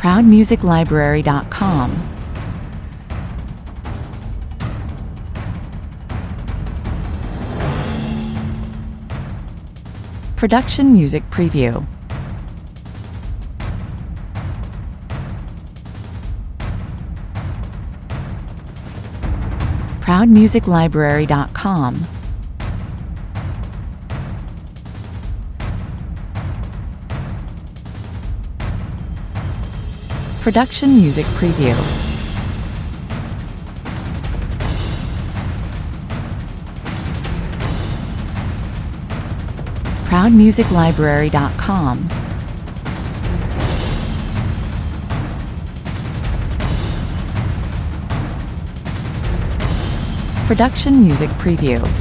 ProudMusicLibrary.com. Production Music Preview. ProudMusicLibrary.com. Production Music Preview. ProudMusicLibrary.com. Production Music Preview.